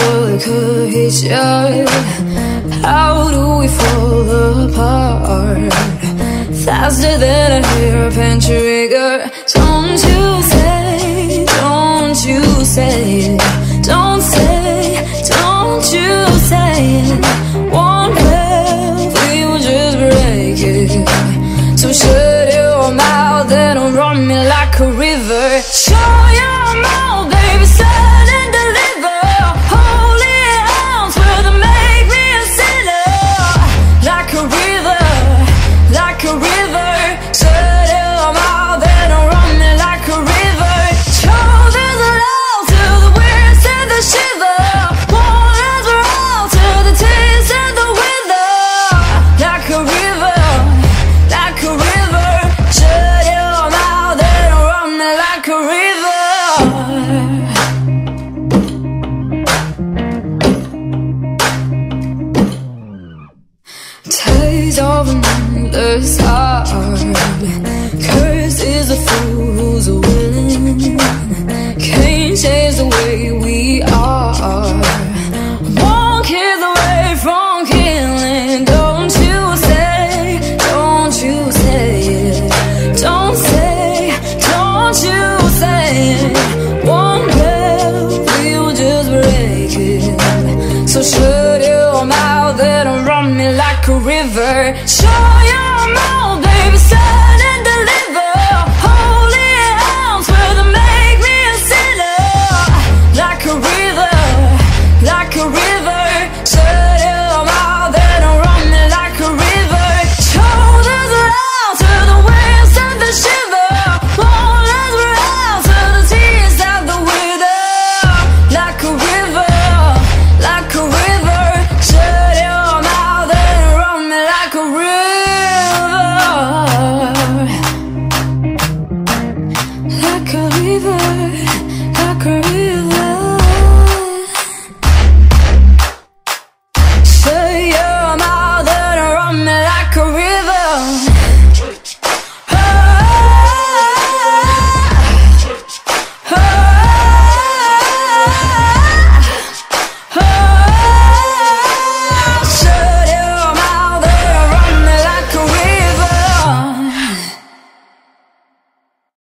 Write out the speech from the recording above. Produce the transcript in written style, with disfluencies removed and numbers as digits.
thought it could hit you. How do we fall apart? Faster than a hairpin trigger. Don't you say, don't you say, don't say, don't you say it. One breath, we will just break it. So shut your mouth and run me like a river. Show your mouth, baby, set and deliver. Holy hands will make me a sinner. Like a river, like a river. Shut your mouth and run me like a river. Show there's a love to the winds and the shiver. One hands are all to the taste and the wither. Like a river, like a river. Shut your mouth and run me like a river. Taste of another's heart. Cursed is the fool who's willing. Can't change the way we are. Won't keep away from killing. Don't you say, don't you say it. Don't say, don't you say it. One breath, we'll just break it. So shut your mouth and run me like a river. Show